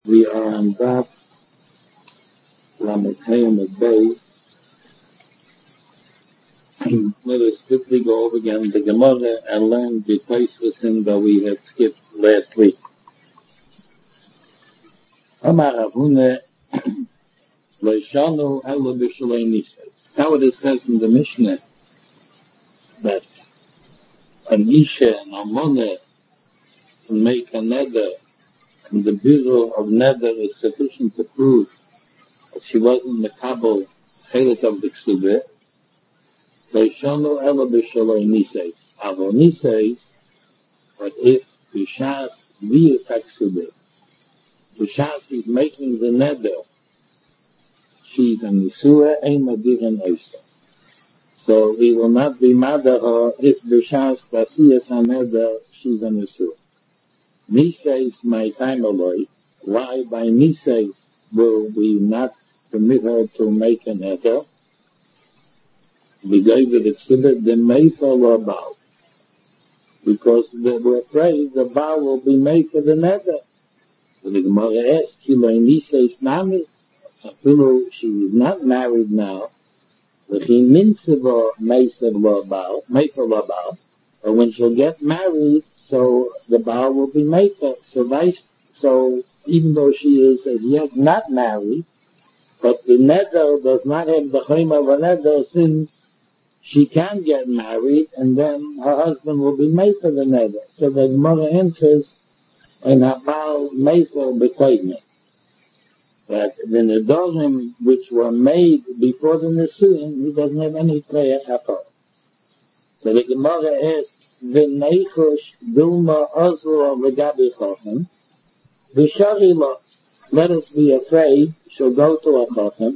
We are on Daf Lamed Hayim Bay. Let us quickly go over again the Gemara and learn the place lesson that we had skipped last week. Amar Avune Leishanu Ela B'Shalei Nisei. Now it says in the Mishnah that an Isha and a Moneh can make a neder, and the bizzle of neder is sufficient to prove that she wasn't mekabel chelik of the ksubah. Leishanu Ela B'Shalei Nisei. Avo Nisei, but if B'Shas V'yis HaKsubah, B'Shas is making the neder, she's a Nisua, Ein Madirin Oisa. So we will not be mad at her if B'Shas Tasiyas HaNeder, she's a Nisua. Niseis my time alloy. Why by Niseis will we not permit her to make an neder? We gave it the Mayfall or Baal. Because they were afraid the Baal will be made for the neder. So the Gemara asks, Kiloi Niseis Nami? She is not married now. But when she'll get married, so the Baal will be made for. So even though she is as yet not married, but the neder does not have the chayma of a neder since she can get married, and then her husband will be made for the neder. So the Gemara answers, and her Baal made for b'koyne. That the nedorim which were made before the Nisuin, he doesn't have any prayer at all. So the Gemara asks, V'neichush Dulma Ozra V'gabi Chochem, V'sharila, let us be afraid, she'll go to a Chochem.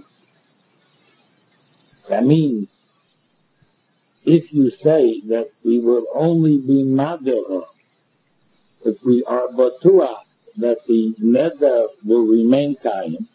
That means, if you say that we will only be Mader, if we are Batuah, that the neder will remain kaim,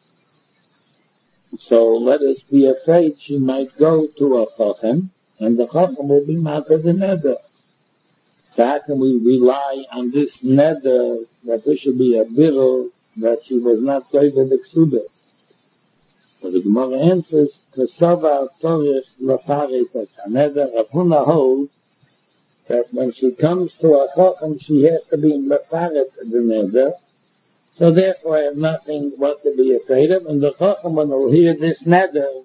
so let us be afraid she might go to a chochem, and the chochem will be matter the neder. So how can we rely on this neder that there should be a birul that she was not going to the ksubah? So the Gemara answers, Kesava tzorich lafaret as a neder. Rav Huna holds that when she comes to a chochem, she has to be mefaret the neder. So therefore I have nothing what to be afraid of. And the chochem, when he'll hear this neder,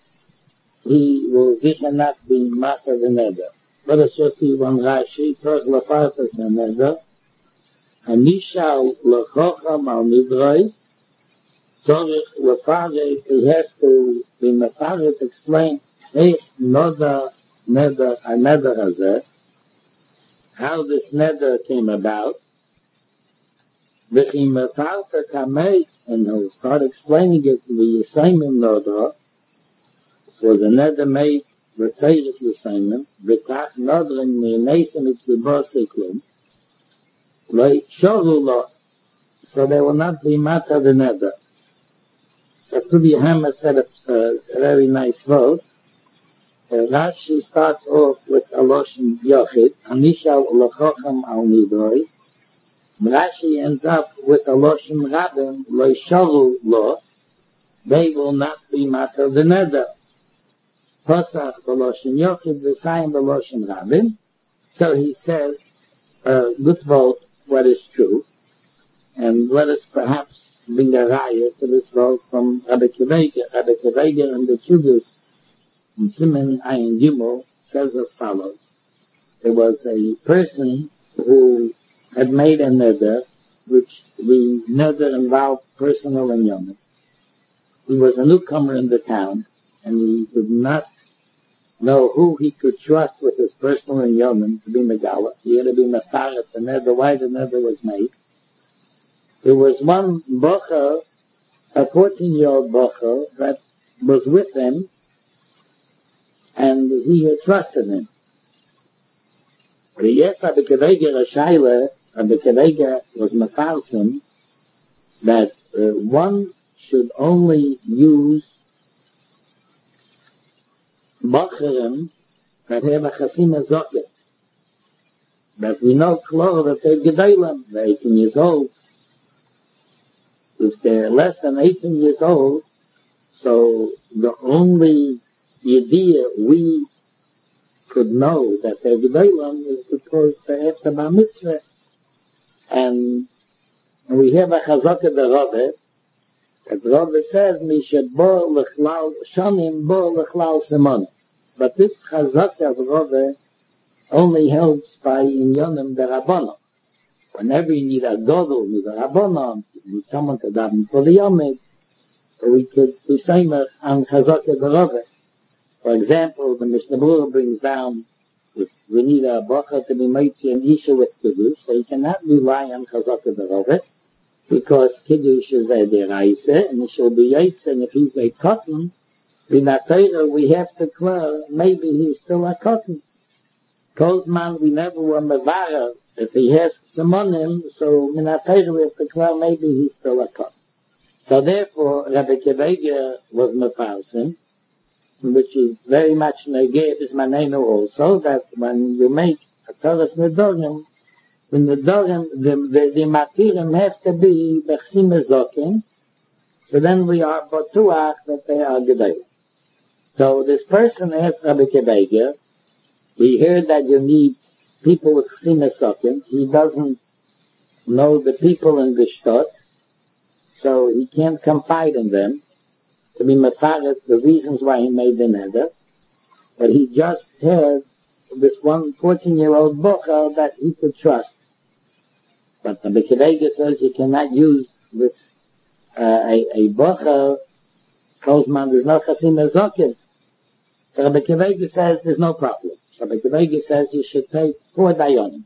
he cannot be mafer the neder. Let us just see one Rashi, tzorich lafaret as a neder. Hanishal lechochem al nidroi, tzorich lafaret, he has to be mefaret, explain, hey, neder hazeh, how this neder came about, and he'll start explaining it to the Yisayim Nodra. So the neder made V'tzeirik Yisayim, V'kach Nodrin Me'nesim It's the Boseklum, so they will not be matter the neder. So Tubi Hammer said a very nice vote. Rashi starts off with a Loshen Yochid, Anishal Lechochem al Nidroi. Rashi ends up with a Loshen Rabim, Leishavu Lo. They will not be matter the neder. Posach the Loshen Yochid, the sign the Loshen Rabim. So he says, good vote, what is true. And let us perhaps bring a raya to this vote from Rabbi Kiveger. Rabbi Kiveger and the Chuvus in Siman Ayin Gimel says as follows. There was a person who had made a neder, which the neder involved personal inyanim. He was a newcomer in the town, and he did not know who he could trust with his personal inyanim to be megala. He had to be mefaret the neder, why the neder was made. There was one bocher, a 14-year-old bocher, that was with him, and he had trusted him. But he asked Rabbi Kiveger a shaila. Rabbi Kiveger was mefarsim that one should only use bocherim that have a chasima zoket. But we know clearly that they're gedolim, they're 18 years old. If they're less than 18 years old, so the only idea we could know that they're Gedolim is because they're after Bar Mitzvah. And we have a Chazaka the Rebbe, that the Rebbe says, Mishet bo lechlal, shanim bo lechlal semon. But this Chazaka of Rebbe only helps by inyonim the Rabbanon. Whenever you need a Godel, need a Rabbanon, you need someone to daven for the Yomid, so we could be samer on Chazaka the Rebbe. For example, the Mishnah Berurah brings down, if we need a Bacha to be Meitzi and Isha with Kiddush, so you cannot rely on Chazaka the Rebbe, because Kiddush is a deraisa, and it shall be Yaitz, and if he's a cotton, in that Torah we have to clear, maybe he's still a cotton. Kozman, we never were Mevara, if he has some on him, so in that Torah we have to clear, maybe he's still a cotton. So therefore, Rabbi Kevega was Mefarsim, which is very much negate is manenu also, that when you make a Torah's Nedorim, when the Matirim have to be Bechsim Ezokim, so then we are Batuach that they are Gedolim. So this person asked Rabbi Kevega, he heard that you need people with Bechsim Ezokim, he doesn't know the people in Geshtot, so he can't confide in them, to be mefaret the reasons why he made the neder, but he just had this one 14-year-old bocha that he could trust. But the Kevega says you cannot use this a bocha, Kozman, there's no chasim ezokim. So Rabbi Kevega says there's no problem. So Rabbi Kevega says you should take 4 dayonim.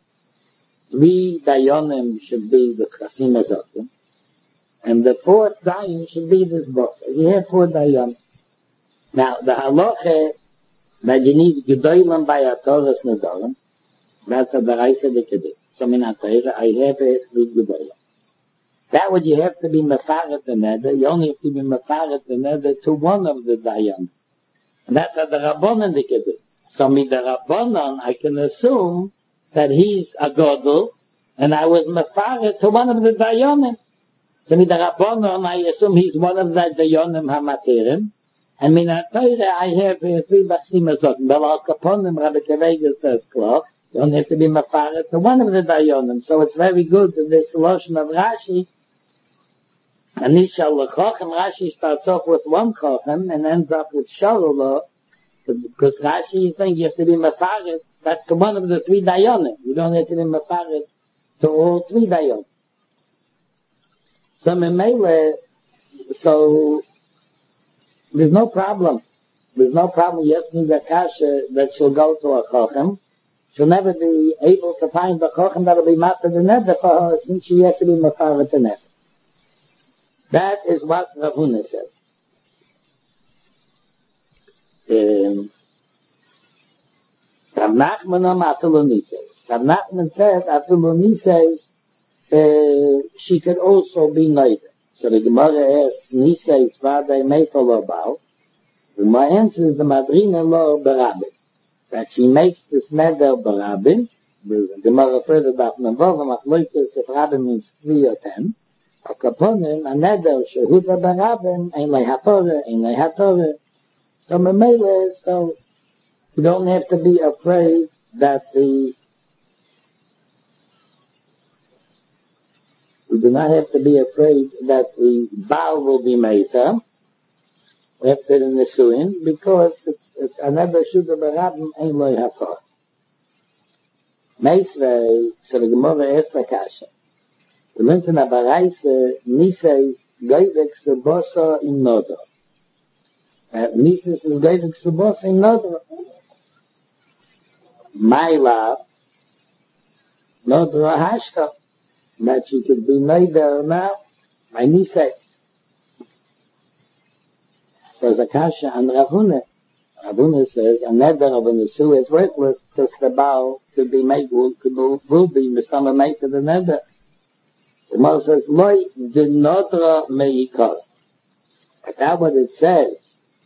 3 dayonim should be the chasim ezokim. And the 4th dayan should be this book. You have 4 dayan. Now, the halacha that you need gedolim by a Torah's nedorim, that's a deraisa de kedei. So in a Torah, I have a 3 gedolim. That would you have to be mefaret the neder. You only have to be mefaret the neder to one of the dayan. And that's a the rabbanon de kedei. So with the rabbanon, I can assume that he's a godel, and I was mefaret to one of the dayanim. So with the Rabbanon, I assume he's one of the Dayonim HaMatirim. And in a Torah, I have 3 Bechsim Ezokim. But al kaponim, Rabbi Kevega says, Klo, you don't have to be Mefaret to one of the Dayonim. So it's very good in this solution of Rashi. And Nishal L'Chochem, Rashi starts off with 1 Chochem and ends up with Shalula. Because Rashi is saying you have to be Mefaret. That's to one of the 3 Dayonim. You don't have to be Mefaret to all 3 Dayonim. So there's no problem. There's no problem. Yes, means a kasha that she'll go to a chochem. She'll never be able to find the chochem that'll be matter the neder for her, since she has to be mefaret the neder. That is what Rav Huna said. Rav Nachman says. Rav Nachman said, Afiloni says, she could also be neighbor. So the Gemara asks, Nisa is Vadei Meifel about. The Gemara answers the Madrina Lo Barabin. That she makes this neder Barabin. The Gemara further about Navova Machloikas, if Rabin means 3 or 10. Or Kaponim, a neder Shehuda Barabin, Ein Lehatorah. So Memele, so you don't have to be afraid that we do not have to be afraid that the Baal will be Meitha after the Nisuin, because it's another Shuda Barabim Ein Lo Hator. Meisvei, so the Gemara asks the Kasha. The Linton Abaraisa, Nisa's Goivek Subosa in Nodor. Nisa's Goivek Subosa in Nodor. Maila, Nodor Hashka. That she could be made there now, my niece says. So Zakasha and Rav Huna. Rav Huna says, a neder of a nesu is worthless because the Baal could be made, will be Mistama made to the neder. The Gemara says, Loi de nodra meikar. But that's what it says.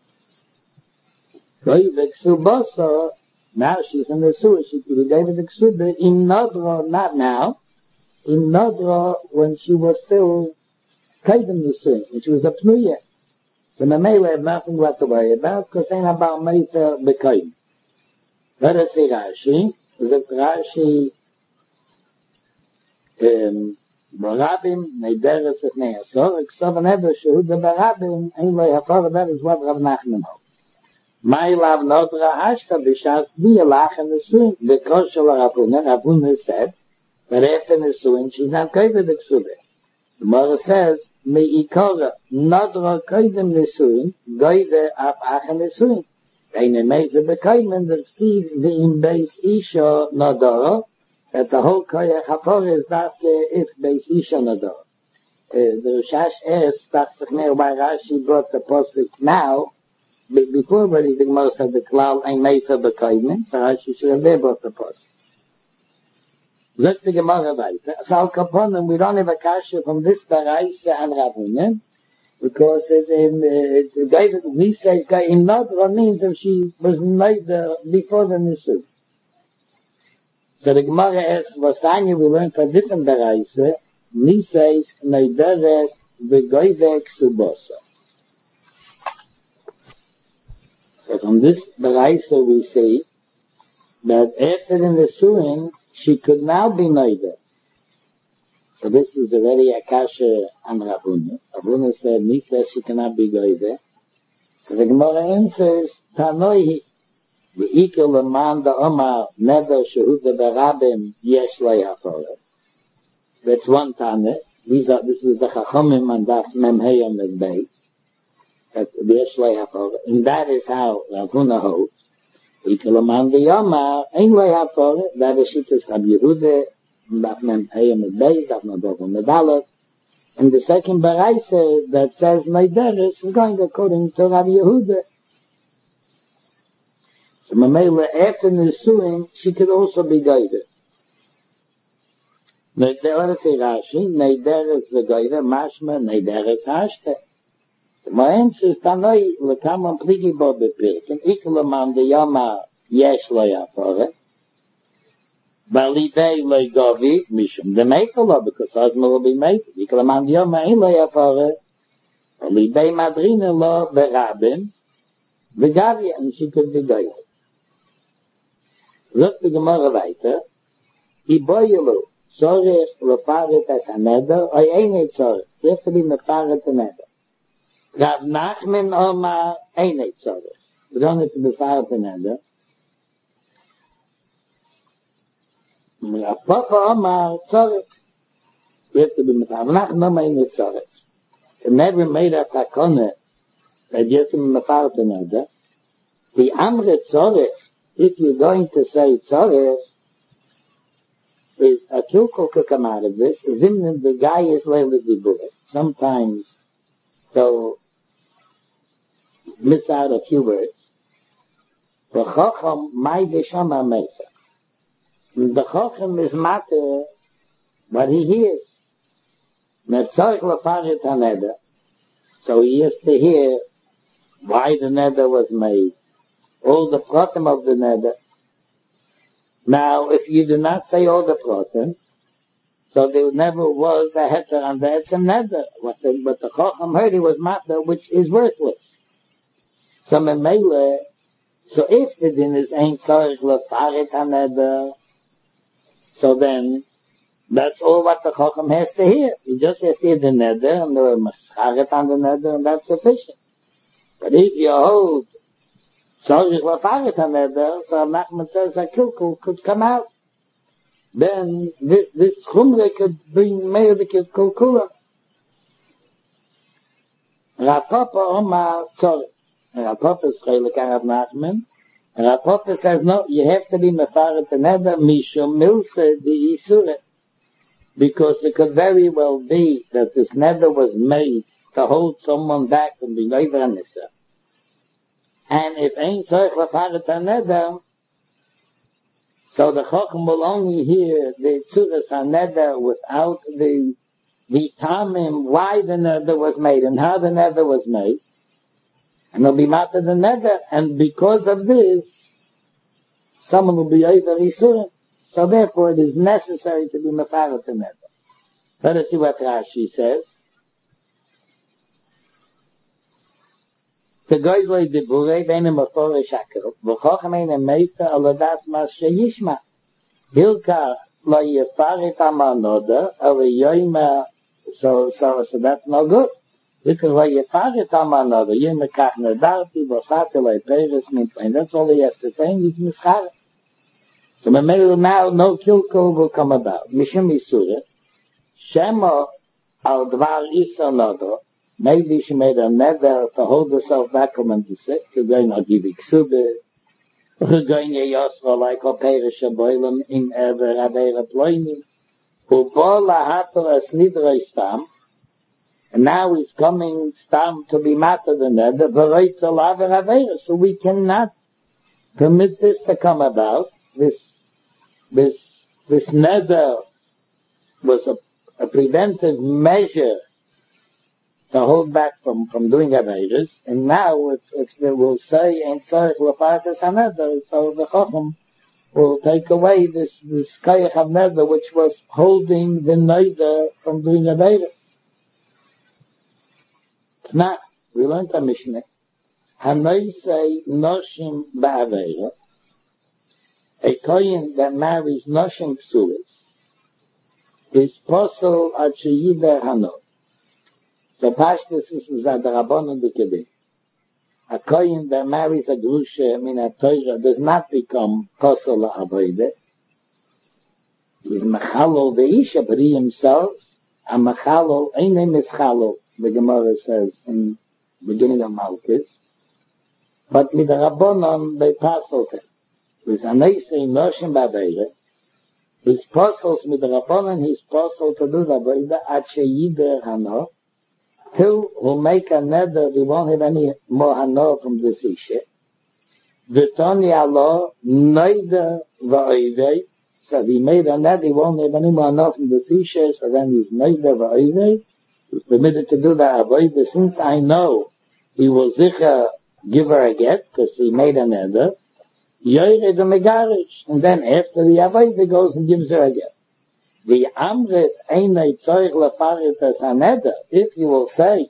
Goivek subasa, now she's in the sewer, she could be Goivek subasa, in nodra, not now. In Nadra, when she was still Kaidem Nisuin, which was a Pnuya. So Mamela have nothing what to worry about, because ain't about Meitzer B'Kaidem. Let us say Rashi. Rashi, ברבים נדרס לפני עשור, כסוב הנדר שהוא ברבים, אין לו יפור that is what Rav Nachman holds. My love not Rahashta b'shas b'yalach and Nesuin, because of Ravuna said that after Nesuin she's not covered the Ksubah. The Gemara says, Me'ikora Nodra Koidem Nesuin, Goyve Af Acha Nesuin. Eine Meise bekommen der Sieg wie im Beis Isha Nodora, that the whole Koyach HaTorah is that if Beis Isha Nodora. The Rishash asks, that's why Rashi brought the Posik now, before really the Gemara said the Klal Ein Meise bekommen, so Rashi should have there brought the Posik. Sagt die Gemara weiter. So Al Kaponim, we don't have a kasha from this Baraisa and Ravunen, because David, we say, in Nodra means if she was made before the Nisu. So the Gemara asks, Vasanya, we learned for different Baraisa, Ni says, Neideres v'goyvek subosa. So from this Baraisa we see that after the Nisuin, she could now be Neider. So this is already a kasha on Ravuna. Ravuna said, Ni says she cannot be Neider. So the Gemara answers, Tanoihi, v'ikil leman da'omar neder shehuda berabim yesh lei hafore. That's one Tane. This is the Chachomim and Daf Memhei on the base. That yesh lei hafore. And that is how Ravuna holds. Ikelamand Yama, ein lei hafore, that is Shittas Rab Yehuda, Daf Mem Hayam Beis, Daf Nabot Medalot. And the second Baraisa that says Neideres is going according to Rab Yehuda. So Mamela, after Nisuin, she could also be guided. Neideres Rashi, Neideres v'goyde, Mashma, Neideres Hashte. My answer is Tanoi l'kamam pligi bo bepirkin, ikelamam de yama yesh lo yafore, balidei lo govi, mishum de meitalo, because Osma will be made, ikelamam de yama ein lo yafore, balidei madrina lo berabim, v'gavia, and she could be guided. Look the Gemara weiter, iboyelu, sorech lefaret as haneder, oi einet sorech, you have to be mefaret haneder. Rav Nachman Omar Einet Tzorech. We don't have to be far together. Rav Papa Omar Tzorech. We have to be Rav Nachman Omar Einet Tzorech. It never made a takone that you have to be far together. The Amre Tzorech, if you're going to say Tzorech, is a kilkul could come out of this. Zimnin the guy is Leila Dibure. Sometimes so miss out a few words. The Chacham my deshama meisa. The Chacham is matter what he hears. Metzorich lefaret haneder. So he has to hear why the neder was made, all the pratim of the neder. Now, if you do not say all the pratim, so there never was a heter on the etzem neder. What the Chacham heard he was matter, which is worthless. So Memele, so if the din is ain't tzorich lefaret haneder, so then that's all what the Chacham has to hear. He just has to hear the neder and the mascharet on the neder, and that's sufficient. But if you hold tzorich lefaret haneder, so Nachman says a kilkul could come out. Then this chumre could bring mehr the kilkula. Rav Papa Omar Tzorech. Rav Papa is chelik Rav Nachman. And Rav Papa says, no, you have to be mefaret neder mishum milse the yisure. Because it could very well be that this neder was made to hold someone back from being over on this. And if ain't tzorich lefaret neder, so the Chacham will only hear the Tzuras HaNeder without the tamim why the neder was made and how the neder was made. And it'll be matter the neder, and because of this, someone will be over Yisurim. So therefore it is necessary to be mefaret the neder. Let us see what Rashi says. The guys like the Bure, Benem Afore Shakel, V'chochamein Meita, Aladas Mas Sheyishma. Hilka, La Yefaret Amanoda, Ala Yoima, so that's no good. Because La Yefaret Amanoda, Yema Kachner Darti, Vosate, La Peres, Mintlein, that's all he has to say, and he's Mischare. So now no kilkul will come about. Mishum Yisura, Shema al Dvar Isa Nodo, maybe she made a neder to hold herself back from the sick, to go in Agivik Sube, to go in Yosra like a Perish Boilam in Ever Adera Ploini, who Bola Hator as Nidra Stam, and now he's coming Stam to be matter the neder, Veroitza Laver Avera, so we cannot permit this to come about. This neder was a preventive measure to hold back from doing Averis, and now if they will say Ein Tzorich Lefarkas HaNeder, so the Chacham will take away this Kayach of Neder which was holding the neder from doing Averis. Now, we learned a Mishnah, Hanoi say Noshim Ba'avera, a Kohen that marries Noshim Psulis is Posel Ad Sheyider Hano. So Pashtus is at the Rabbanon B'Kedin. A Kohen that marries a Grusha min a Torah does not become Posel Avoide. He's Mechalo Ve'isha, but he himself, a Mechalo, Eine Mischalo, the Gemara says in the beginning of Malkis. But with the Rabbanon, they Posel him. With Aneisei Noshim Ba'Avoide, his Posels with the Rabbanon, his Posel to do the Avoide, Ad Sheyider Hano, till we'll make a neder, we won't have any more hano from this issue. V'toni Allah, neder v'oivei, so he made a neder, he won't have any more hano from this issue, so then he's neder v'oivei, he's permitted to do the avodah, since I know he will zicha give her a get, because he made a neder, yoyre the megarish, and then after the avodah goes and gives her a get. The Amrit Einei Tzorich Lefaret as HaNeder, if you will say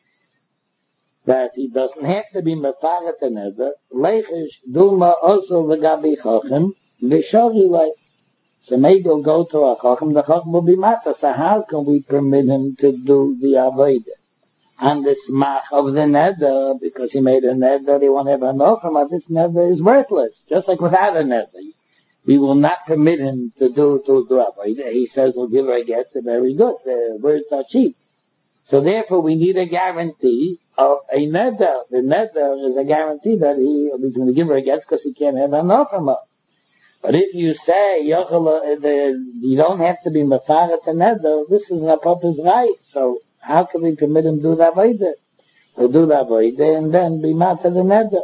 that he doesn't have to be Mefaret HaNeder, Leichish Dulma also V'gabi Chochem, V'shori Lei. So maybe he'll go to a Chochem, the Chochem will be Mata. So how can we permit him to do the Avodah? And the Smach of the Neder, because he made a Neder, he won't have a Nochem, but this Neder is worthless, just like without a Neder. We will not permit him to do Avodah. He says we'll give her a get, very good. The words are cheap. So therefore we need a guarantee of a neder. The neder is a guarantee that he's going to give her a get because he can't have enough from her. But if you say, you don't have to be mefaret a neder, this is Rapapa's right. So how can we permit him to do the Avodah? He'll do the Avodah and then be mata the neder.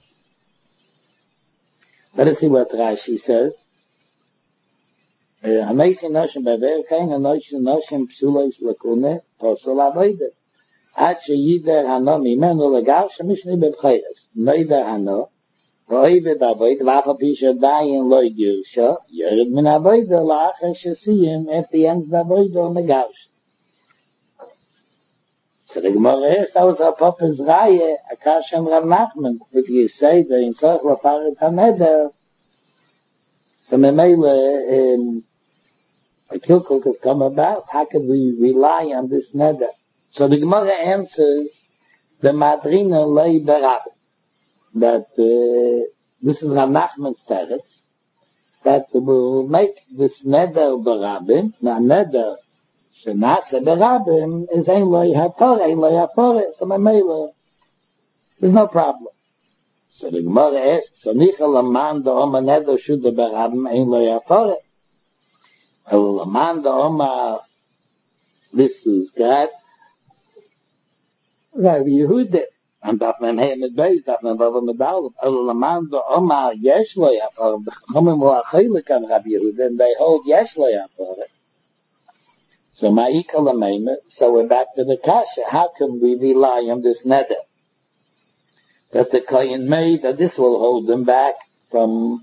Let us see what Rashi says. Amazing notion by Verkain, a notion psulos lakune, posel avoide. Ad sheyider hano mimenu legal shemishni bebchayres. Noider hano, roive bavoid, vacha pisha dayin loy girsha, yered min avoide, la'acher shesiyim, at the end of the avoide or megaush. So the Gemara is, that was our Papa's Raya, Akash and Rav Nachman. If you say that in Tzorich Lefaret HaNeder, so Memele, a kilkul could come about. How could we rely on this neder? So the Gemara answers the Madrina Lei Berab, that this is Rav Nachman's teretz, that will make this neder berabim, now neder Shenase berabim is ein loy hafore, so Memele, there's no problem. So the Gemara asks, so nichel aman da oma neder shuda berabim ein loy hafore. Aman da oma, this is God, Rabbi Yehuda, and daf men hei mit beis, daf men bava mit dalef, aman da oma yesh loy hafore, the chachamim will achilik on Rabbi Yehuda, and they hold yesh loy hafore. So ma'ikal ameima, so we're back to the kasha. How can we rely on this neder that the kohen made, that this will hold them back from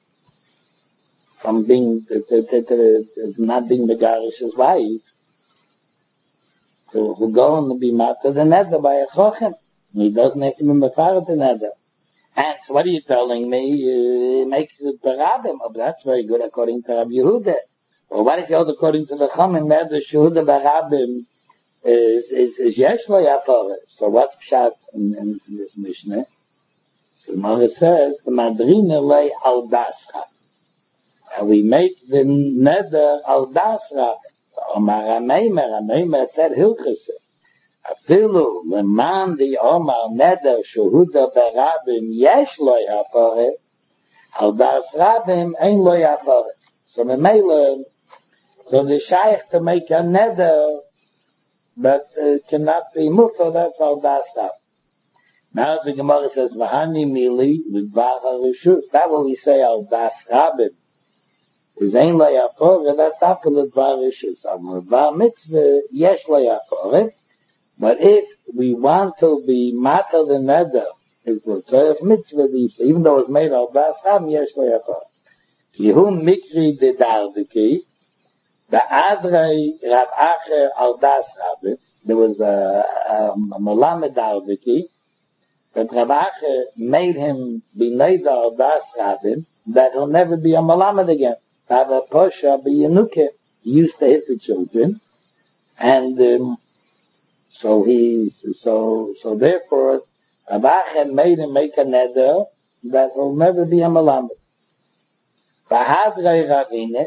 being, not being Megarish's wife, who go and be matter the neder by a chochem. He doesn't have to be mefared the neder. And so what are you telling me? Make it berabim. Oh, that's very good according to Rabbi Yehuda. Well, what if you hold according to the Chachamim, neder shehuda berabim is yesh lo yafara. So what's pshat in this Mishnah? So the Gemara says, the madrina lay al dasra. And we make the neder al dasra. Omar HaMeimer said hilchase. Afilu leman di Omar neder shehuda berabim yesh lo yafara. Al das rabim ein lo yafara. So the meiler, so the shaykh to make a neder, but cannot be mutter, that's al das rabim. Now the Gemara says, V'hani mili l'dvar harishus. That will we say al das rabim. Is ein lo yafara, that's after l'dvar harishus. Al l'dvar mitzvah, yesh lo yafara. But if we want to be matter the neder, is the tzorech mitzvah, even though it's made al das rabim, yesh lo yafara. Yehum mikri de dardiki, the adrei Rav Acher al das rabim. There was a Melamed dardiki, that Rav Acher made him be neder al das rabim, that he'll never be a Melamed again. Have a posha be yenuke. He used to hit the children, and so therefore Rav Acher made him make a neder that he'll never be a Melamed. Ravine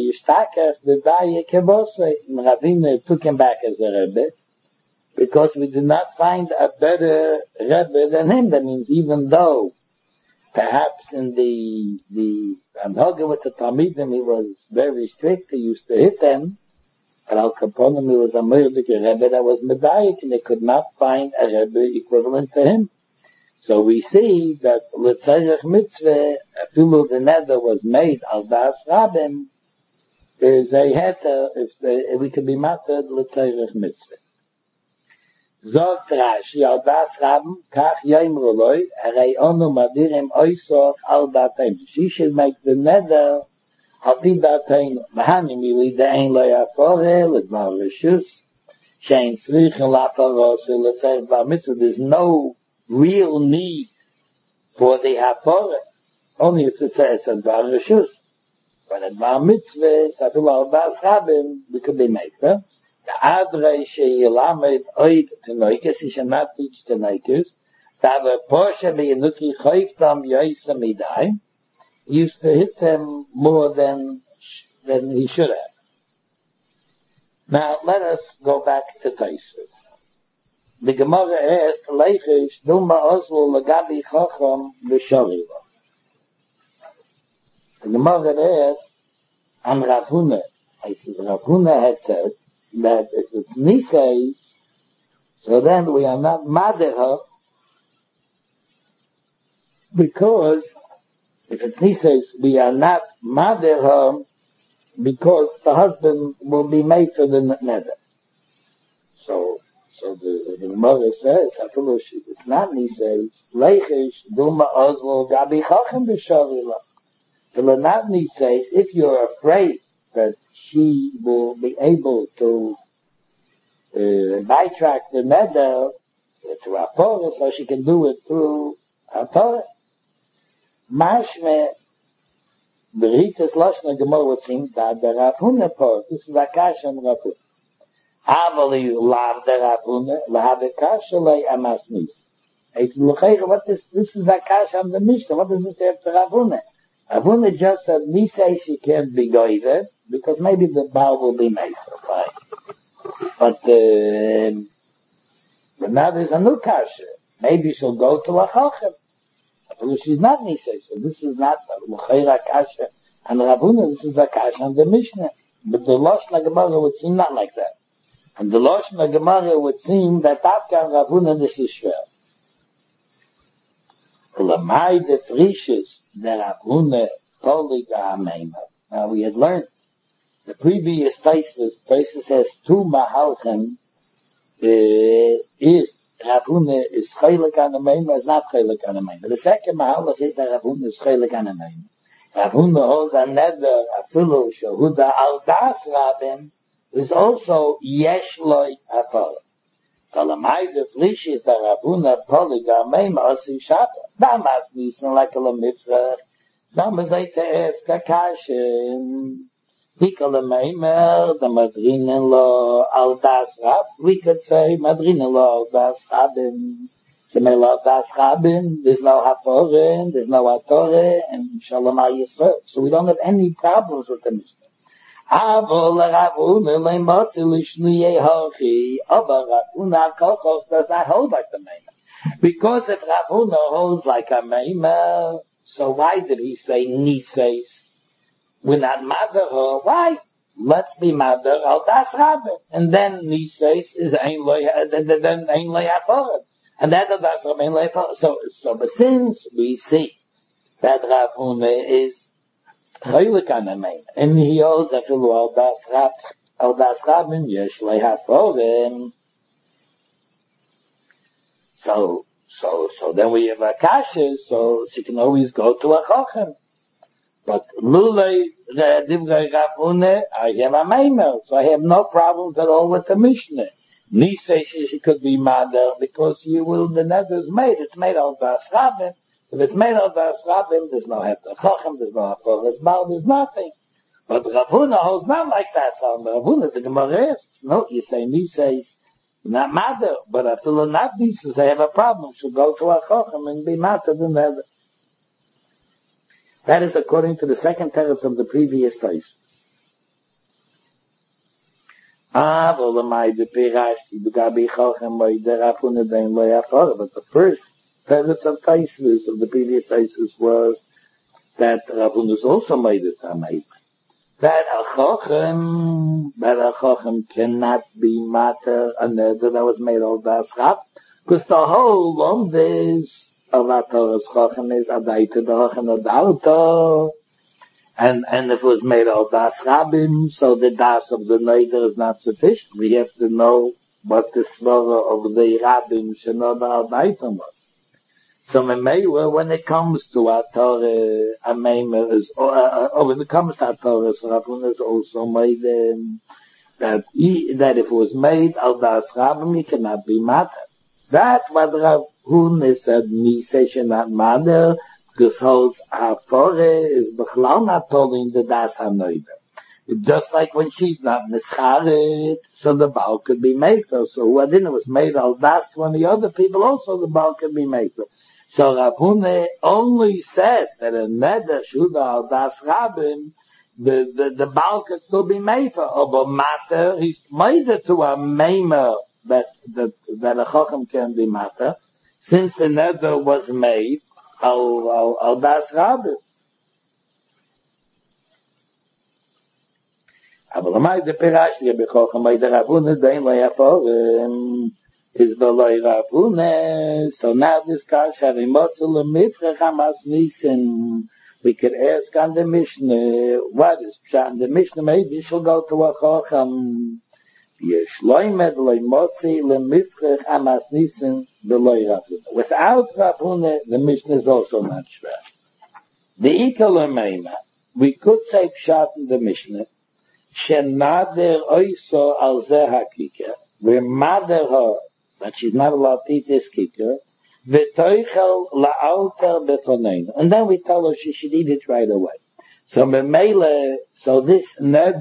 took him back as a Rebbe, because we did not find a better Rebbe than him. That means even though perhaps in the Anhoga with the Talmidim he was very strict, he used to hit them, but Al Kaponim he was a Murdik Rebbe that was Medayik, and they could not find a Rebbe equivalent to him. So we see that l'tzarech mitzvah, afilu the neder was made al das rabim, is a heter if we could be mated l'tzarech mitzvah. Zogt Rashi al das rabim kach yaimru loy harei onu madirim oisoch al datein. She should make the neder al pi datein. V'hani mili de'ein lo yafore l'dvar reshus shein tzrichen lafaros l'tzarech bar mitzvah. There's no real need for the hafara, only if it's a dvar reshus. But a dvar mitzvah, satul al das rabim, we could be made. The adrei sheyilamed oid tenoikes, he should not teach tenoikes. That a Porsche be yenuki choiftam yoysa midai, he used to hit them more than he should have. Now let us go back to Tosfos. The Gemara asked, Leichish, Duma Oslo Lagabi Chacham B'Shavila. The Gemara asked, and Rav Huna, I said, Rav Huna had said that if it's Niseis, so then we are not Madeha, because if it's Niseis, we are not Madeha, because the husband will be made for the neder. So the Gemara says, it's not Niseis, Leichish, Duma Oslo Gabi Chacham B'Shavila. So not Niseis, if you're afraid that she will be able to bytrack the neder to Hafara, so she can do it through Hafara. Mashme, the Ritas Lashna Gemara would seem that the Rav Huna part, this is Akash and Rav Huna. Avali lav the Rav Huna, lav Akash lei amas nis. I said, what is, this is Akash on the Mishnah, what does this have to Rav Huna? Rav Huna just said, Nisei she can't be goyver, because maybe the Baal will be made for fine. But now there's a new kasha. Maybe she'll go to a Chacham. But she's not Nisei, so this is not L'chayra kasha. And Rav Huna, this is a kasha on the Mishnah. But the Lashna Gemara would seem not like that. And the Lashna Gemara would seem that Tafka and Rav Huna, this is shver. L'mai de Frishis, the Rav Huna, Tolig HaMeimer. Now we had learned the previous Tosfos has two Mahalchem, if Rav Huna is Chelik on the Meimer, is not Chelik on the Meimer. The second Mahalch is that Rav Huna is Chelik on the Meimer. Rav Huna holds a neder, afilu shehuda al das rabim, is also yesh loy hafara. So the Maide Flish is the Ravuna Poliga Meim Osi Shata. Damas Nisan like a Lamifra. Some is a Tees Kakashin. Tikal Meimer, the Madrin-in-law Al Das Rab. We could say Madrin-in-law Al Das Rabin. Semela Das Rabin. There's no Haforin, there's no Atore, and Shalom Al Yisrael. So we don't have any problems with the Mishnah. Avol Ravuna leimotzi lishniyei hochi. Aber Ravuna Kochos does not hold like the Meimer. Because if Ravuna holds like a Meimer, so why did he say Niseis? We're not mother her. Why? Let's be mother al Das Rabin. And then Niseis is Ein Lo Yaforim. And that is Das Rabin Ein Lo Yaforim. So but since we see that Ravuna is and he holds Afilu al Das Rabin Yesh Lo Yaforim. So then we have a kasha, so she can always go to a chochem. But lulei divrei Ravuna, I have a meimer, so I have no problems at all with the Mishnah. Ni says she could be mother because the nether is made. It's made of Das Rabin. If it's made of Das Rabin, there's no hefter chochem, there's no haforas bar, there's nothing. But Ravuna holds not like that. So Ravuna, the Gemara asks, no, you say Ni says not mother, but I feel not Ni says I have a problem. She'll go to a chochem and be mother than nether. That is according to the second teretz of the previous Taisus. But the first teretz of Taisus, of the previous Taisus, was that Ravuna is also made it Hamayim. That a chochem cannot be matter another that was made of Das Rab, because the whole long is of Torah's chochem is adaita the chochem adalto, and if it was made of Das Rabim, so the Das of the Neider is not sufficient. We have to know what the svara of the Rabim shenoda adaita was. So when it comes to our Torah, a meimer is, when it comes to our Torah, so Ravuna is also made that if it was made of Das Rabim, it cannot be matter. That what Ravuna said, Nisei not mother, because holds Hafore is Bechlal not told in the Das HaNoider. Just like when she's not Nischaret, so the Baal could be made for. So what then it was made al Das to one of the other people, also the Baal could be made for. So Ravuna only said that a Neder Shuda al Das Rabin, the Baal could still be made for. But matter, he's made it to a Meimer, that a chochem can be matter, since the neder was made al Das Rabin. Aber lamay de perash le bechochem by the Ravuna dein lo yaforim is below Ravuna. So now this kash harimotzel lemifrech hamas nisen. We could ask on the Mishnah, what is pshat? The Mishnah maybe she'll go to a chochem. Without Ravuna, the Mishnah is also not shver. The Ikalamema, we could say pshat in the Mishnah, shenader oiso al zeh hakikah, we mother her, that she's not allowed to eat this kikah, v'toichel la'alter befonein, and then we tell her she should eat it right away. So this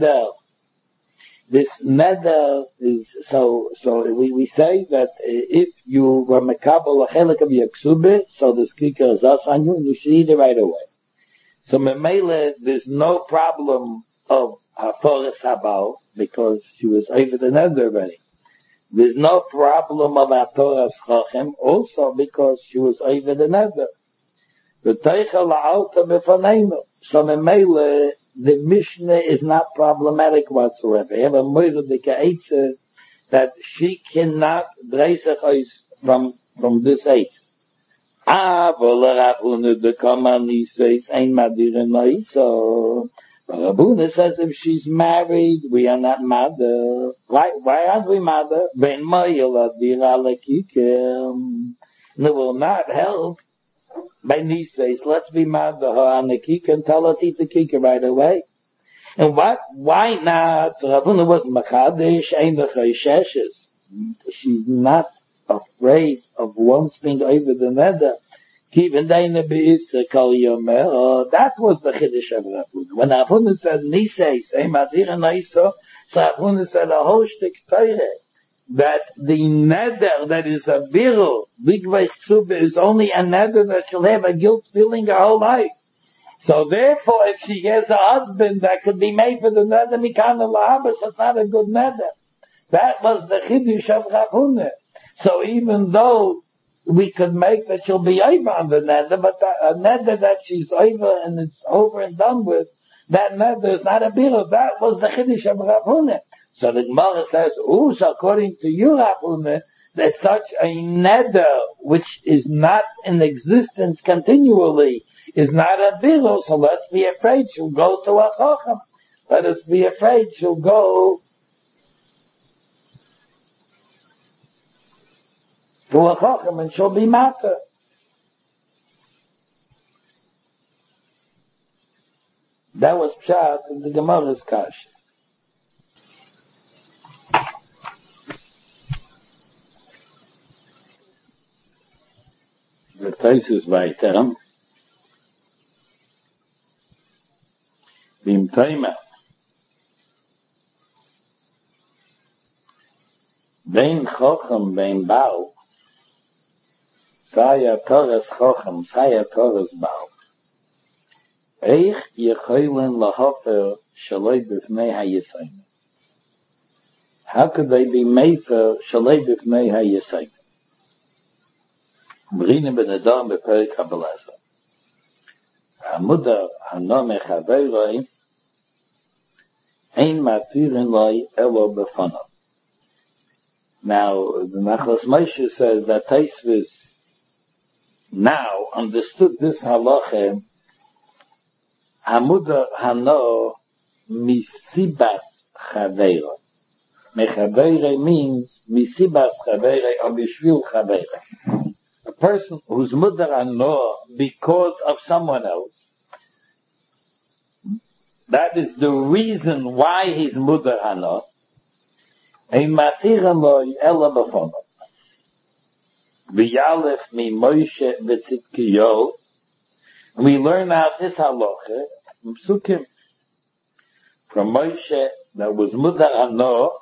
neder is, so we say that if you were mekabel a chelik of yaksube, so the kikah is us on you, and you should eat it right away. So memele, there's no problem of haforas habal, because she was over the neder already. There's no problem of haforas chochem, also because she was over the neder. The teichel la'alta befaneinu. So memele, the Mishnah is not problematic whatsoever. You have a moira de ka'etze that she cannot dreisach from this eitz. But Rabuna says if she's married, we are not mother. Why aren't we mother? It will not help. By Niseis, let's be mother her on the kikah and tell her to eat the kikah right away. And why not? So Ravuna was machadish, ein the chayshes. she's not afraid of once being over the nether. That was the Chiddush of Rav Huna. When Rav Huna said Nisei, say Matir and Naiso, so Rav Huna said a whole shtick Torah, that the nether that is a biru, Bigvais Ksuba, is only a nether that she'll have a guilt feeling her whole life. So therefore, if she has a husband that could be made for the nether, Mikana Lahabas, that's not a good nether. That was the Chiddush of Rav Huna. So even though we could make that she'll be over on the nether, but a nether that she's over and it's over and done with, that nether is not a biru. That was the Chiddush of Rav Huna. So the Gemara says, so according to you, Rav Huna, that such a nether which is not in existence continually is not a biru, so let's be afraid she'll go to a chacham. Let us be afraid she'll go to a chacham and she'll be matter. That was pshat in the Gemara's kasha. The Taisus weiter. Bim Taima. Bein Chochem, bein Baal. Saya Torres Chochem, Saya Torres Baal. Eich yechoylen lahofer shaloi b'fnei hayisayim. How could they be made for shaloi b'fnei hayisayim? Brine ben Adam beperik HaBeleza. Hamuda hano mechaveiroi ein matirin loi elo b'fanav. Now, the Nachlas Moshe says that Taisvis now understood this halacha, Hamuda hano misibas chaveira. Mechaveira means misibas chaveira or bishvil chaveira. A person who's mudar hano because of someone else, that is the reason why he's mudar hano. Ein matiran loy ela b'fonov. V'yalef mi Moshe v'tzidkiyo. We learn out this halacha from Psukim, from Moshe that was mudar hano,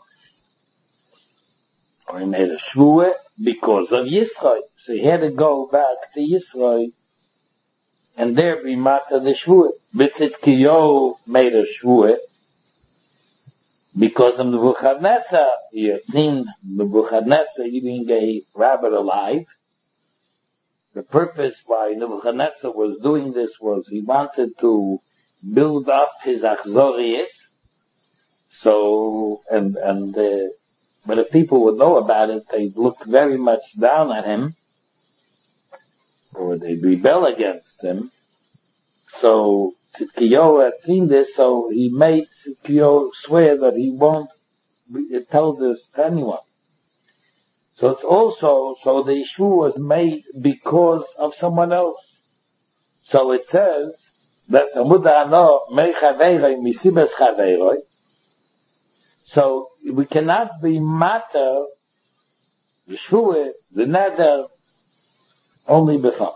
or he made a shvuah because of Yisroi. So he had to go back to Yisroi and there be mata the shvuah. V'tzidkiyo made a shvuah because of Nebuchadnezzar. He had seen Nebuchadnezzar eating a rabbit alive. The purpose why Nebuchadnezzar was doing this was he wanted to build up his achzorius. So, but if people would know about it, they'd look very much down at him, or they'd rebel against him. So, Tzidkiyahu had seen this, so he made Tzidkiyahu swear that he won't tell this to anyone. So it's also, so the issue was made because of someone else. So it says that so we cannot be matter the shvuah, the nether, only before.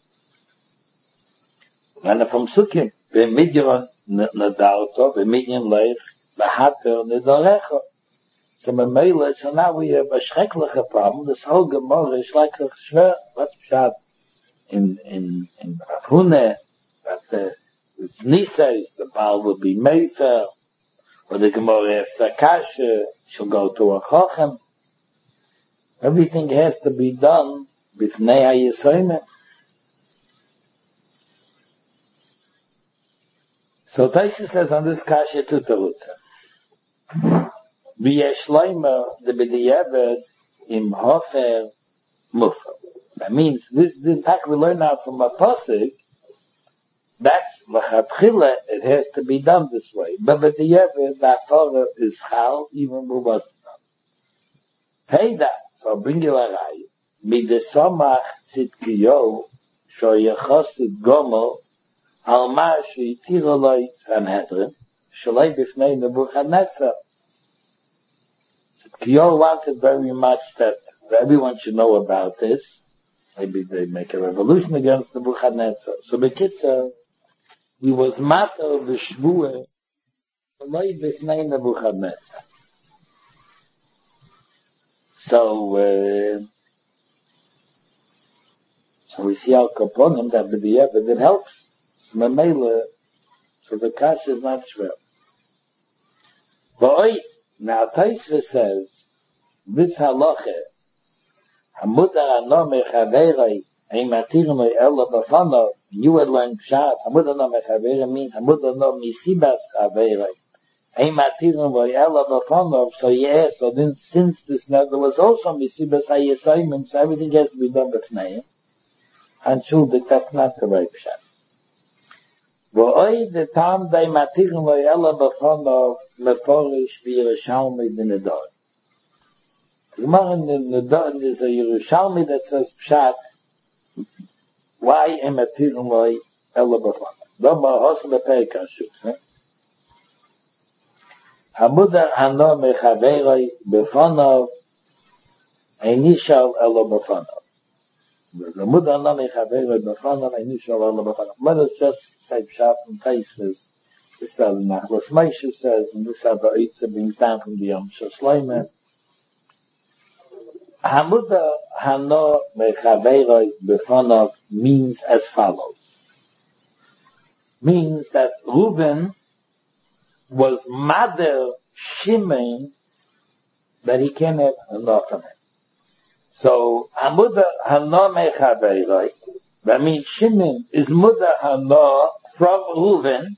And from Sukkim, b'midyon nadarto, b'midyon leich, b'hater nedarecho. So now we have a schreckliche problem. This whole Gemara is like a schwer. What's pshat in Rav Huna that it's Nisei, the Baal will be Mefer, or the Gemara has Sakasha, she'll go to a Chochem. Everything has to be done b'fnei hayisayim. So Taisha says on this Kasha to Terutza. V'yeshleimer the b'diavad im hofer mufer. That means this. In fact, we learn now from a pasuk. That's l'chatchila. It has to be done this way. But b'diavad that father is chal even who wasn't done. Pay that. So bring you a ray. Midesomach tzidkiyo shoyachosed gomo al ma sheyitiroloi Sanhedrin shalei b'fnei Nebuchadnezzar. Kior wanted very much that everyone should know about this. Maybe they make a revolution against Nebuchadnezzar. So Bekitzer, he was matter of the Shvuah, Eloi b'fnei Nebuchadnezzar. So we see Al Kaponim that b'diavad it helps. So Mamela, so the kash is not shver. But now Taisva says, this halacha, Hamudar ano mechaverei, ein matirno ela b'fano, you would learn pshat, Hamudar ano mechaverei means, Hamudar ano misibas chaverei, ein matirno ela b'fano, so yes, so then since this now there was also misibas hayesoimim, so everything has to be done b'fneim, and shuldik, that's not the right pshat. V'oi the time they matirno ela b'fano, meforish v'Yerushalmi b'nedor. The Gemara in the Nedor is a Yerushalmi that says Pshat, why am I telling why Ella B'fana? Doma Hosle Peikashus. Hamudar Hano Mechaverei B'fana Einishal Ella B'fana. Hamudar Hano Mechaverei B'fana Einishal Ella B'fana. Let us just say Pshat and Taisvis. This is how the Nachlas Moshe says, and this is how the Eitzer brings down from the Yom Shloimeh. Hamudar Hano Mechaverei B'fanav means as follows. Means that Reuben was Mader Shimon that he can have enough of him. So Hamudar Hano Mechaverei, that means Shimon is Mudar Hano from Reuben.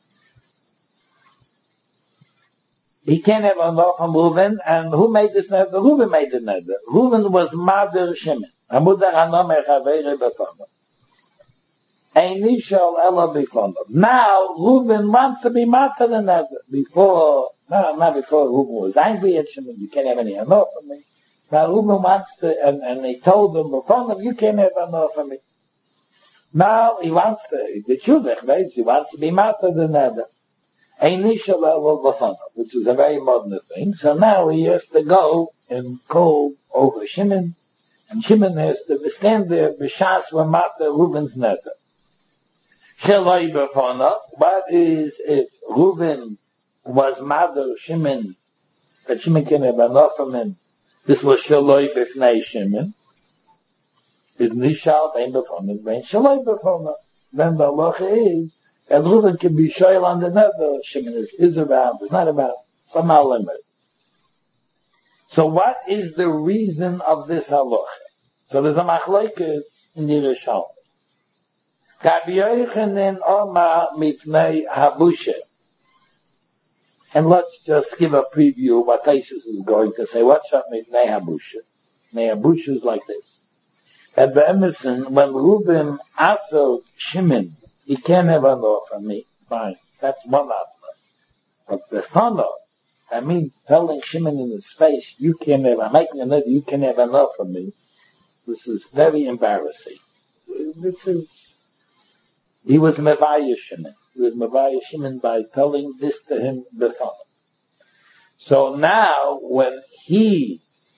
He can't have enough from Reuben, and who made this neder? Reuben made the neder. Reuben was Mader Shimon. Hamudar Hano Mechaverei B'fanav. Einishal Ella B'fanav. Now Reuben wants to be matter the neder. Before, no, not before Reuben was angry at Shimon. You can't have any enough from me. Now Reuben wants to, and they told him B'fanav, you can't have enough from me. Now he wants to, the Chuvech, right? He wants to be matter the neder. Einishal Ella B'fanav, which is a very modern thing. So now he has to go and call over Shimon, and Shimon has to stand there b'shas v'mata Reuben's neder. Shaloi B'fanav, what is if Reuben was mother Shimon, that Shimon can have enough from him? This was Shaloi B'fnei Shimon. Is Nishal Bein B'fanav, Bein Shaloi B'fanav. Then the halacha is, and Reuben can be shoyl on the nether, Shimon is around, is not about, somehow limit. So what is the reason of this halacha? So there's a machlokes in the Yerushalmi. Rabbi Yochanan Omar mipnei habusha. And let's just give a preview of what Taisus is going to say. What's up mipnei habusha? Mipnei habusha is like this. At the Emerson, when Reuben asked Shimon, he can't have enough from me. Fine. That's one option. But the B'fanav, that means telling Shimon in his face, you can't have, I'm making another, you can't have enough from me. This is very embarrassing. He was Mevaya Shimon. He was Mevaya Shimon by telling this to him B'fanav. So now, when he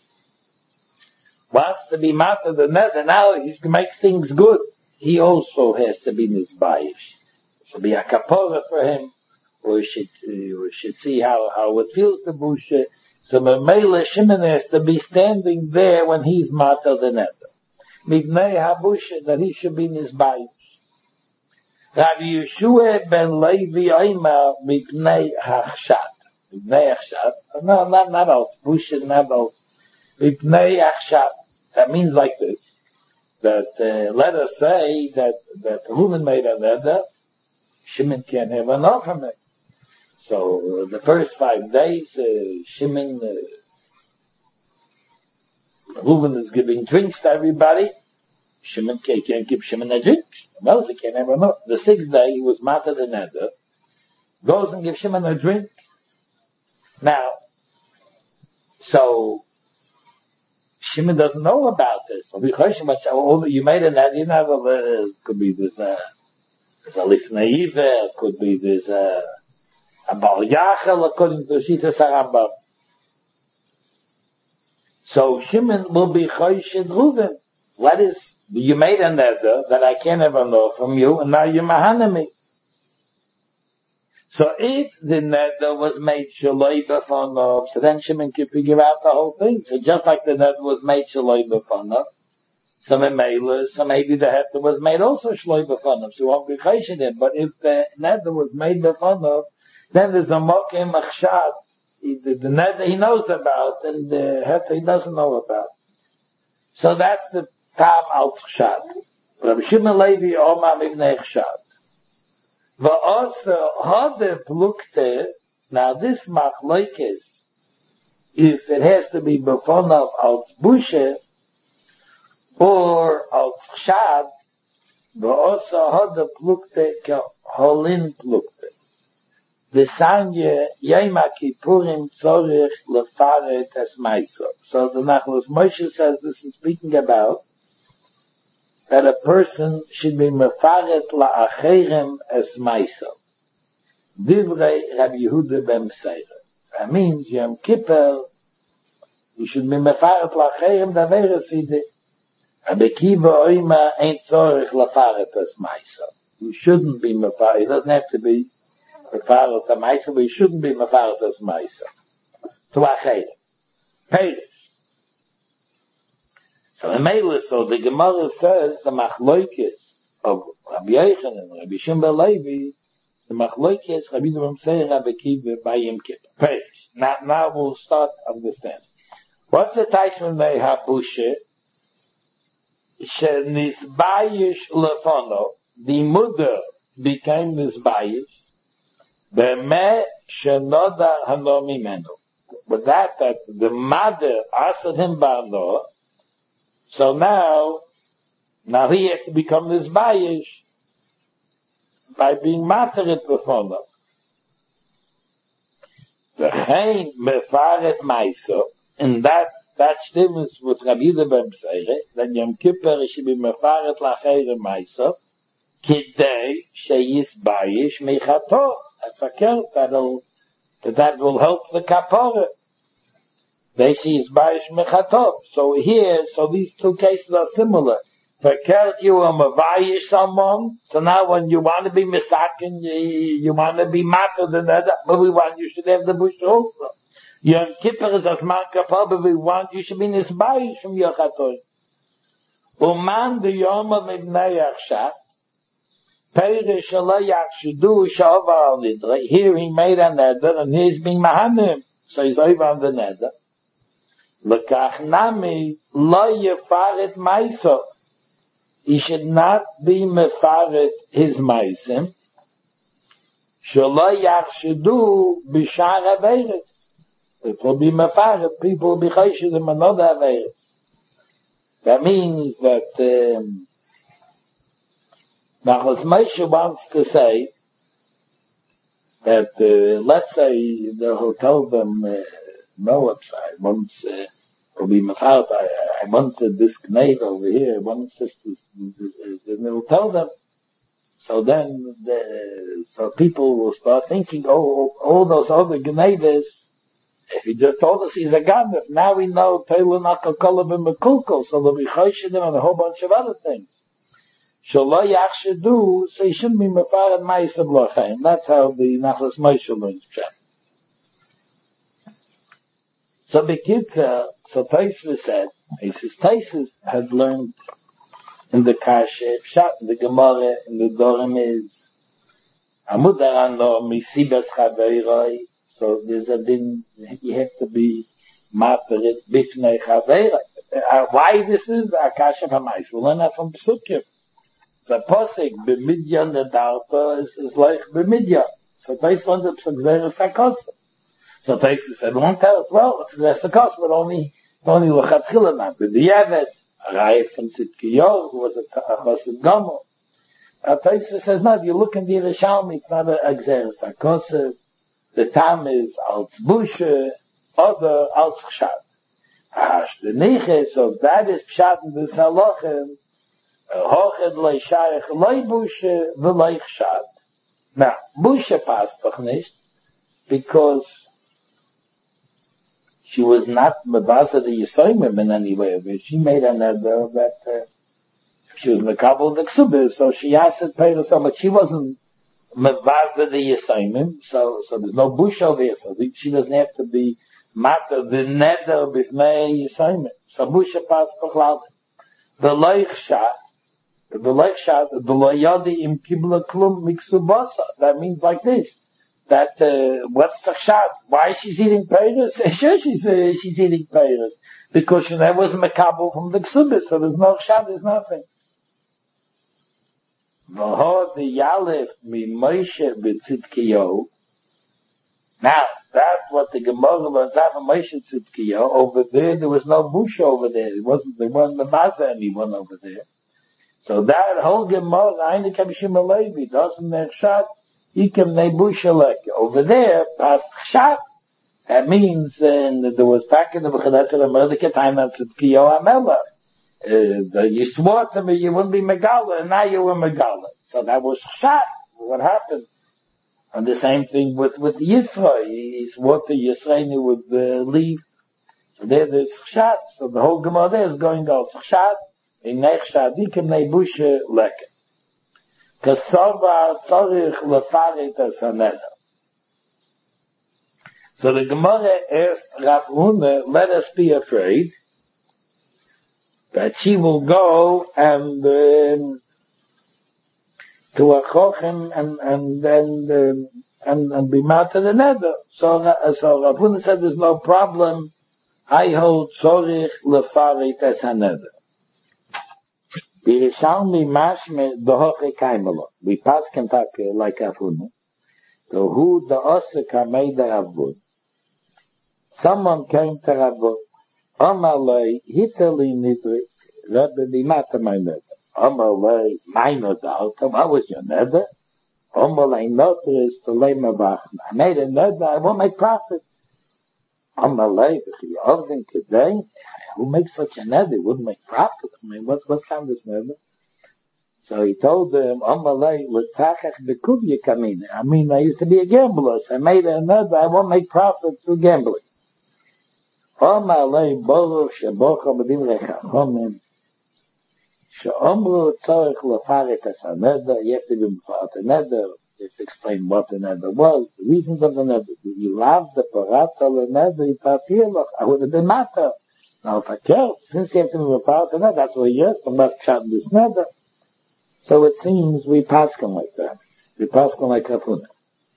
wants to be matter the nether, now he's to make things good. He also has to be Mizbayish. It should be a kapora for him, or we should see how it feels to Busha. So Mamela Shimon has to be standing there when he's matter the nether. Mibnei habusha, that he should be Mizbayish. Rabbi Yeshua ben Levi Omer mibnei hachshat. Mibnei hachshat. No, not else. Busha, not else. Mibnei hachshat. That means like this. That let us say that Reuben made a neder, Shimon can't have enough from it. So the first 5 days, Reuben is giving drinks to everybody. Shimon can't give Shimon a drink. Moses can't have enough. The 6th day, he was matter the neder, goes and gives Shimon a drink. Now, so Shimon doesn't know about this. So you made a neder, you know, could be there's a lifnei iver, could be there's a bal yachal, according to Shita Sarambam. So Shimon will be Choshid Reuven. You made a neder that I can't ever know from you, and now you're Mahana me. So if the neder was made Shaloi B'Fonov, so then Shimon could figure out the whole thing. So just like the neder was made Shaloi B'Fonov, so maybe the hefter was made also Shaloi B'Fonov, so won't be Choshid him. But if the neder was made B'Fonov, then there's a Mokim Achshad, the neder he knows about, and the hefter he doesn't know about. So that's the Tam al Chshad. Rabbi Shimon Levi Omar Mibnei Chshad. Va'asa hade plukte, now this machlokes, if it has to be befonov als bushe, or als chshad, va'asa hade plukte ke holin plukte. V'sanye yema kippurim tzorich lefaret es meiso. So the Nachlas Moshe says this is speaking about that a person should be mefaret la'acherem es meiso. Divrei Rabbi Yehuda ben Meseira. That means Yom Kippur, you should be mefaret la'acherem daver eside. Rabbi Kiva oima ain't tzorich lefaret es meiso. You shouldn't be mefaret. It doesn't have to be mefaret es meiso, but you shouldn't be mefaret es meiso. To acherem. Perish. So the Gemara says the machlokes of Rabbi Yochanan and Rabbi Shimon Levi, the machlokes Rabbi Yehuda ben Rabbi Kiva by Yom Kippur. Perish. Now we'll start understanding. What's the Taishman Mei HaBushe? Nisbayish lefono. The mother became nisbayish. B'meh shenoda hano mimenu. With that the mother asked him ba'no. So now he has to become this bayish by being materit b'fono. The chain mefaret meiso, and that stimulus with Rabbi Yehuda ben Meseira, that Yom Kippur should be mefaret la'acherem meiso, kidei sheyis bayish mechato. I forget that will help the kapora. They see is bayish mechatov. So these two cases are similar. Verkehrt you are mavayish someone, so now when you want to be misakin, you want to be matter than that, but we want you should have the bush also. Yom Kippur is as man kapor, but we want you should be nisbayish from your chatov. Uman the yom of mibnei achshat, perish alayach shidu shavar al nidre. Here he made a neder, and he's being mahanim, so he's over on the neder. Lekach nami lo yefaret meiso. He should not be mefaret his meisim. Shelo yachshedu b'shar averes. It will be mefaret. People will be choshed in another averes. That means that Nachlas Moshe wants to say that let's say the hotel them Moab side once will be mafalt. I once said this knave over here. One sister, they'll tell them. So then, so people will start thinking, all those other gneves. If he just told us he's a ganef, now we know Taylor Nakakolav and Mekulko, so they'll be choshedim and a whole bunch of other things. Shalom Yachshedu, so he shouldn't be mefared ma'aseh b'lachem. That's how the Nachlas Moshe learns Pshat. So Bekitza, so Tosfos said, he says, Tosfos had learned in the Kasher, Pshat, in the Gemara, in the Dorim is, Amud Arano, Misibas Chaveiroi, so there's a din, you have to be Maperit, Bifnei Chaveiroi. Why this is? Akasha Pamais. We'll learn that from Psukim. So Posek, B'midyan Nedarta is like B'midyan. So Tosfos learned the Psuk Zeres HaKosa. So Tosfos said, won't tell us, well, it's the cost, but only L'chatchila not. With the Yavet, Arayef from Tzidkiyor, who was a Chosid Gomer. Tosfos says, no, if you look in the Yerushalmi, it's not a Gzeres HaKosa. The Tam is Alts Bushe, other Alts Chshad. The Niche, so that is Pshat in the Salochem, Hoched Loi Shayach Loi Bushe, V'Loi Chshad. Now, Bushe passt doch nicht, because she was not Mavasa the Yisoimim in any way of it. She made a neder that she was Mekabel the Ksubah, so she asked it pay so much. She wasn't Mavasa the Yisoimim, so there's no bush over here, so she doesn't have to be Mata the neder b'fnei Yisoimim. So busha pas pachlal. The loichshat, the loyadi im kibla klum miksubasa. That means like this. That, what's the chshat? Why is she eating peiros? Sure, she's eating peiros. Because she never was mekabel from the ksubah, so there's no chshat, there's nothing. V'ho the yalef mi Moshe b'tzidkiyo. Now, that's what the Gemara learns out of Moshe Tzidkiyo. Over there was no bush over there. There wasn't the Maza anyone over there. So that whole Gemara, Aini Kabishim Alevi, doesn't there Kshat, Ikem Ne Bushalek. Over there, past Kshat. That means, there was talking of Chadetzel America time on Tzidkiyo Amela. You swore to me you wouldn't be Megala, and now you were Megala. So that was Kshat. What happened? And the same thing with Yisro. He swore to Yisro and he would leave. So there's Chshat. So the whole Gemara there is going on. Chshat, in Nechshat, Ikem Nebusha Leket. Kasova Tzorich Lefaret as Haneda. So the Gemara asked Rav Huna, let us be afraid that she will go and to a chochem and be mad to the nether. So Rav Huna said there's no problem. I hold tzorich lefaret es haneder. B'Yishalmi mashme dohoche kaimelo. We pass Kentucky like Rav Huna. So who the osek hamei the Rav. Someone came to Rav. Amalei hitali nidri Rebbe be mad to my nether. Amalei minor doubt. What was your nether? Amalei notice to lay my bach. I made a nether. I won't make profit. Amalei v'chiyovdin today. Who makes such a nether? Wouldn't make profit. I mean, what kind of this nether? So he told them, Amalei l'tzachach b'kuvya kamine. I mean, I used to be a gambler. So I made a nether. I won't make profit through gambling. Amalei boruch shebocha b'divrei chachomim. She'omru tzorich lefaret es haneder. You have to be before the nether. You have to explain what the nether was, the reasons of the nether. You love the parata the nether, you patir. I would have been matter. Now if I care, since you have to be before the nether, that's what yes, I'm not shouting this nether. So it seems we pass him like that. We pass him like Rav Huna.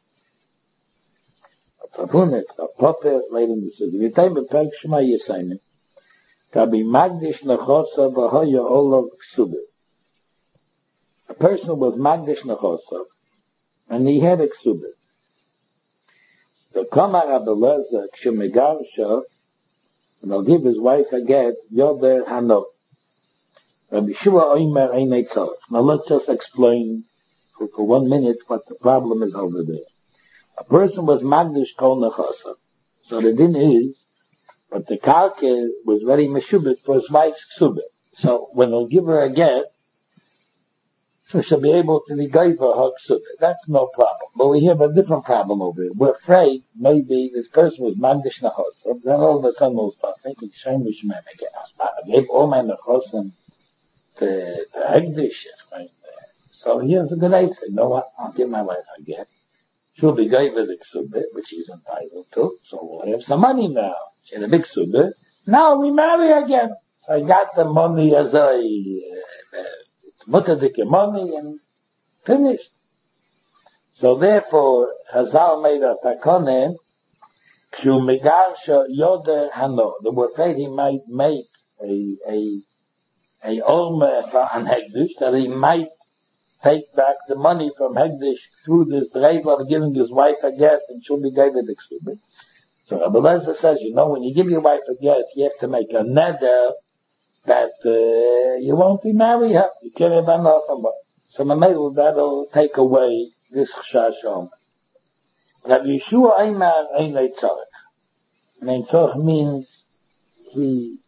Rav Huna, it's a puppet late in the city. We take the Perk Shema Yisayim. Kabi Magdish Nechosav V'hoya Olav Ksubah. A person was Magdish Nechosav, and he had a Ksubah. So Kamar Abelazar Kshemegarsha, and he'll give his wife a get, Yoder Hano. Rabbi Shua Oimer Einei Tzorech. Now let's just explain for 1 minute what the problem is over there. A person was Magdish Kol Nechosav. So the din is, but the karke was very meshubit for his wife's ksubah. So when they'll give her a get, so she'll be able to give her ksubah. That's no problem. But we have a different problem over here. We're afraid maybe this person was magdish nechosav, then all of a sudden we'll start thinking, Shem Mishmem again. I gave all my nechosim to Hegdish. So here's a good idea. No, what? I'll give my wife a get. She'll be gave her the ksubah, which she's entitled to, so we'll have some money now. She had a big ksubah. Now we marry again. So I got the money as it's mutadike money and finished. So therefore, Chazal made a takonen, Kshu Megarsha Yoder Hano. They were afraid he might make a Olmer on Hegdish, that he might take back the money from Hegdish through this drive of giving his wife a get, and she'll be gave the ksubah. So Rabbi Lezer says, when you give your wife a get, you have to make a neder that you won't be married her. You can't have enough of her. So Mamelu, that'll take away this chshashom. Rabbi Yeshua Eimar Einei Tzorech. Einei Tzorech means he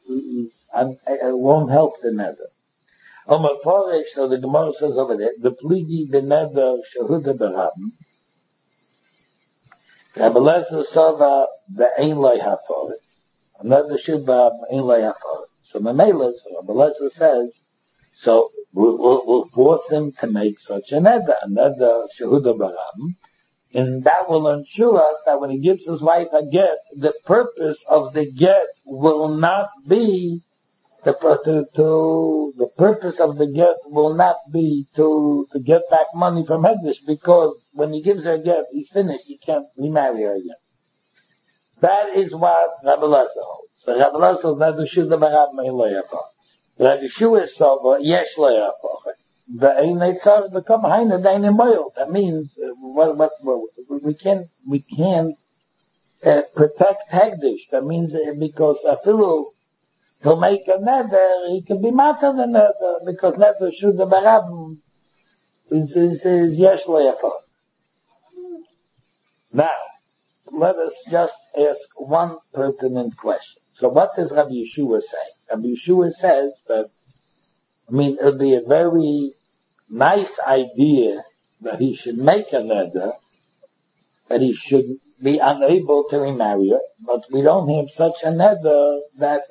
won't help the neder. So the Gemara says over there, the pligi beneder shehuda berabim. Rabbi Lezer saw the Ein Loi Hafar. Another should be Ein Loi Hafar. So Mamela, so Rabbi Lezer says, so we'll force him to make such another Shehuda Baram, and that will ensure us that when he gives his wife a get, the purpose of the get will not be the purpose of the get will not be to get back money from Hegdish, because when he gives her a get, he's finished. He can't remarry her again. That is what Rabbi Lezer holds. So Rabbi Lezer holds that the Shuda Barab Mein Lo Yafar. Rabbi Shua is Sova Yesh Lo Yafar. The Ein Eitzar become Heine Deine Moil. That means we can't protect Hegdish. That means because Afilu he'll make a neder, he can be matter than neder, because neder Shuda Barab is Yesh Lo Yafar. Now, let us just ask one pertinent question. So what does Rabbi Yeshua say? Rabbi Yeshua says that, it would be a very nice idea that he should make a neder, that he should be unable to remarry her, but we don't have such a neder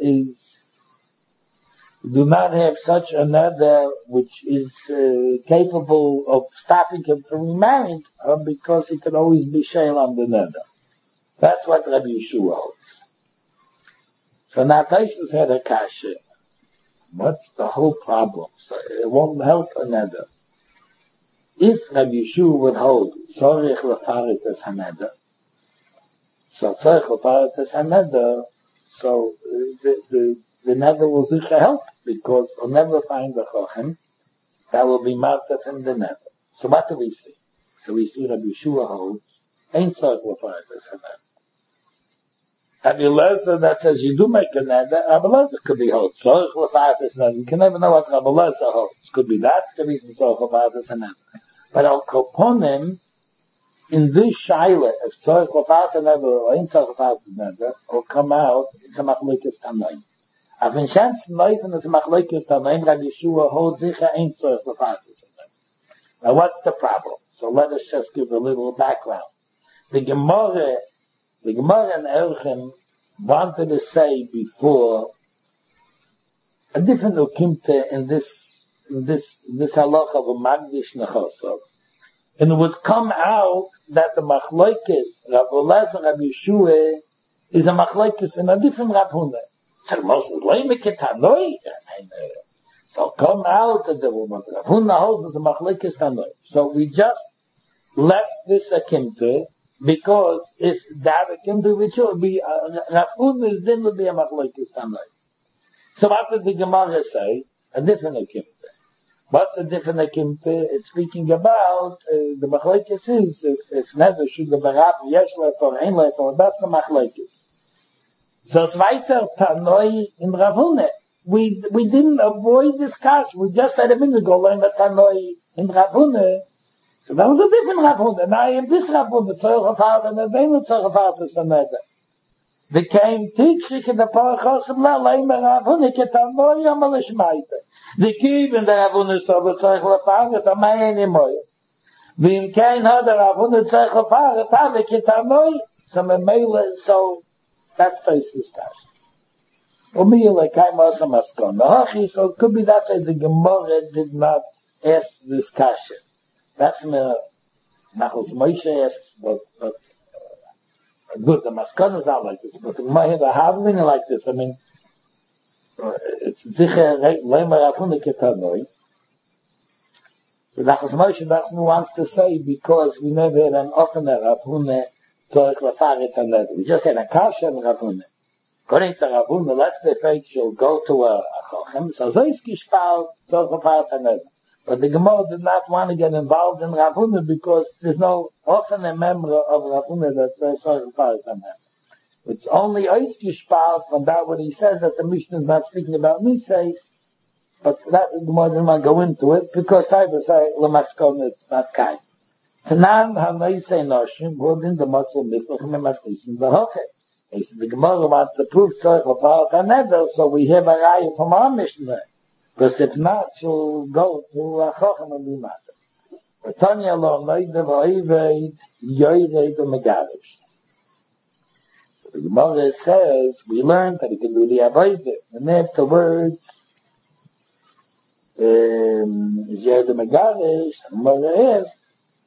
we do not have such a neder which is capable of stopping him from remarrying her, because he can always be shayl on the neder. That's what Rabbi Yeshua holds. So now Taisus had a kasha. What's the whole problem? So it won't help another. If Rabbi Yeshua would hold Tzorich Lefaret as Haneder, so Tzorich Lefaret as Haneder, so the neder will sicher help, because he'll never find a chochem that will be marked in the neder. So what do we see? So we see Rabbi Yeshua holds Ein Tzorich Lefaret as Haneder. Rabbi Lezer that says you do make a neder, Rabbi Lezer could be held. Tzorich Lefaret as Haneder. You can never know what Rabbi Lezer holds. Could be that, could be Tzorich Lefaret as Haneder. But Al Koponim, in this shaila, if Tzorich Lefaret as Haneder or Ein Tzorich Lefaret as Haneder, will come out, it's a machlokes tanoim. Auf in Schanzen Neufen is a machlokes tanoim, Rabbi Yeshua holds sicher Ein Tzorich Lefaret as Haneder. Now what's the problem? So let us just give a little background. The Gemara in Erchem wanted to say before a different ukimte in this halach of a magdish nechosov, and it would come out that the machlokes Rabbi Lezer Rabbi Yeshua is a machlokes in a different Rav Huna. So Moses leimek tanoi, so come out that the Rav Huna holds is a machlokes tanoi. So we just left this akimte, because if that akimte which would be Rav Huna's din would be a machlokes tanoi. So what did the Gemara say? A different akimte. What's a different akimte? It's speaking about the machlokes is if never should the barab yesh lefor ein lefor, that's the machlokes. So it's weiter tanoi in Rav Huna. We didn't avoid discussion. We just had a minute ago learn the tanoi in Rav Huna. So that was a different Rav Huna. Now in this Rav Huna, tzorich lefaret and the vein tzorich lefaret is another. They came teaching in the parachos of la leimer Rav Huna ketanoi amal shmaite. The kid in the Rav Huna so tzorich lefaret a mayin imoy. V'im kein had the Rav Huna tzorich lefaret ave ketanoi. So memele, so that's face discussion. Umile kaim asa maskon. So it could be that the Gemara did not ask this kasha. That's me. Nachos Moshe asks, but good. The maskon is not like this, but the Gemara had a having like this. It's zicher leimer Rav Huna ketanoi. So Nachos Moshe that's me wants to say, because we never had an offener Rav Huna tzorich lefaret haneder. We just had a kasha in Rav Huna. According to Rav Huna, let's be afraid she'll go to a chochem. So is gespart tzorich lefaret haneder. But the Gemara did not want to get involved in Rav Huna, because there's no often a member of Rav Huna that says tzorich lefaret haneder. It's only is gespart from that what he says, that the Mishnah is not speaking about mitzvahs. But that the Gemara didn't want to go into it, because I would say lemaskon it's not kind. Tanan ha'noisei noshim holding the muscle miflachim and masnisim b'hoche. He said the Gemara wants to prove tzorich lefaret haneder, so we have a raya from our Mishnah. Because if not, she'll go to a chochem and be matter. Tanya lo noide v'oived yoyred u'megarish. The Gemara says, we learned that he can do the avodah, and afterwards, Zer the Megarish, the Gemara asks,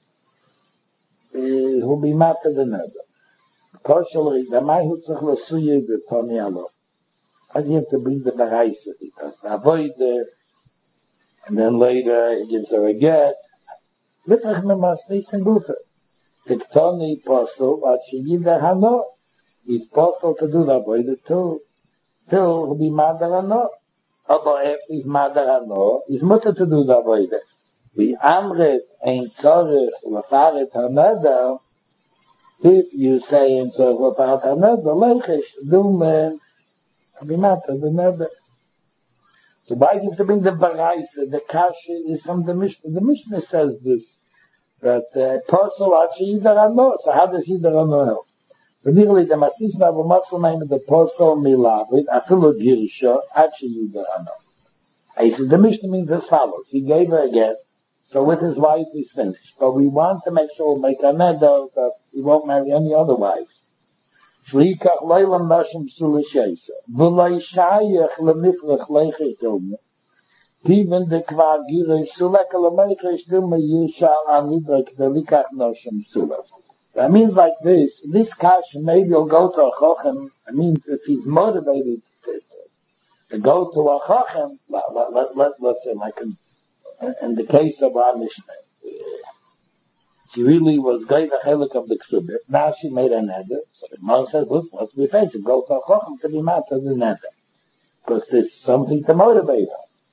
who'll be matter the neder. Partially, the Mahutzach Lasuye, the Tony Allah. How do you have to bring the Baraisa? Because the avodah, and then later he gives her a get. Lifach memas nisen gufer. Tiktoni posel, at sheyida hano. He's possible to do the avodah too. Till he'll be madar hano. Although after he's madar hano, he's mutter to do the avodah. We amret ein tzorech lefaret haneder. If you say in tzorech lefaret haneder, leichish dumen, he'll be matter the neder. So why do you have to bring the baraisa? The kasha is from the Mishnah. The Mishnah says this, that posel achi yidar ano. So how does yidar ano help? But nearly the mastis na v'matzal name of the posel milavit afilu girsha achi yidar ano. I said the Mishnah means as follows: he gave her a get, so with his wife he's finished. But we want to make sure we'll make a neder that he won't marry any other wives. Shlikach leilam nashim sulishaysa. V'loi shayach lemifrach leichish dilma. Even the kvar girei sulek lemeichish dilma yishal anidrak delikach nashim sulas. That means like this kash maybe will go to a chochem. I mean, if he's motivated to go to a chochem, let's say like in the case of our Mishnah. She really was great a chelik of the ksubah. Now she made a neder. So the mom says, let's be fair, go to a chochem to be mad to the neder. Because there's something to motivate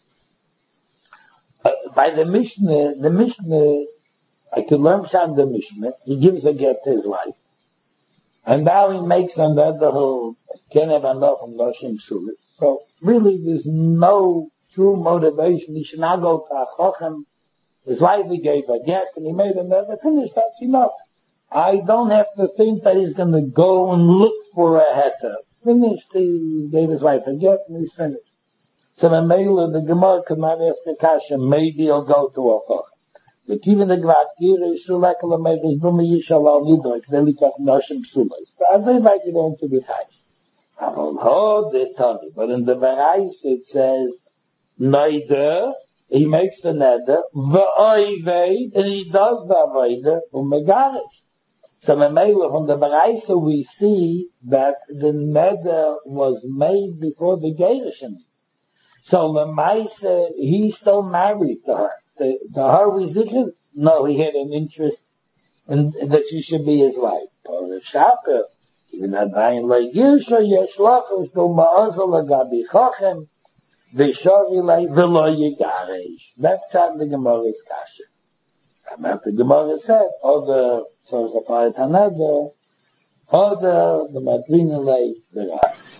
her. By the Mishnah, I could learn from the Mishnah, he gives a get to his wife. And now he makes a neder who can't have enough from Noshim Sulis. So really there's no true motivation. He should not go to a chochem. His wife, he gave a get, and he made a neder finish. That's enough. I don't have to think that he's going to go and look for a heter. Finished, he gave his wife a get, and he's finished. So the mailer, the Gemara could not ask the kasha, maybe he'll go to a chochem. But even the gvatir is sulek lemeichish duma yishal al nidrak delikach nashim sulas. As they like it on to be high. But in the Barais it says, neder, he makes the neder, v'oived, and he does the avodah, megarish. So from the Baraisa we see that the neder was made before the gerushin. So the Maisa, he's still married to her. To her we zikr, no, he had an interest in that she should be his wife. Por Shaper, even adayin lo yirsha yesh lachos do ma'azal agabi chochem. That's how the Gemara's kasha. And after the Gemara said, or the source of Ayat Hanada, or the Madrina lay, the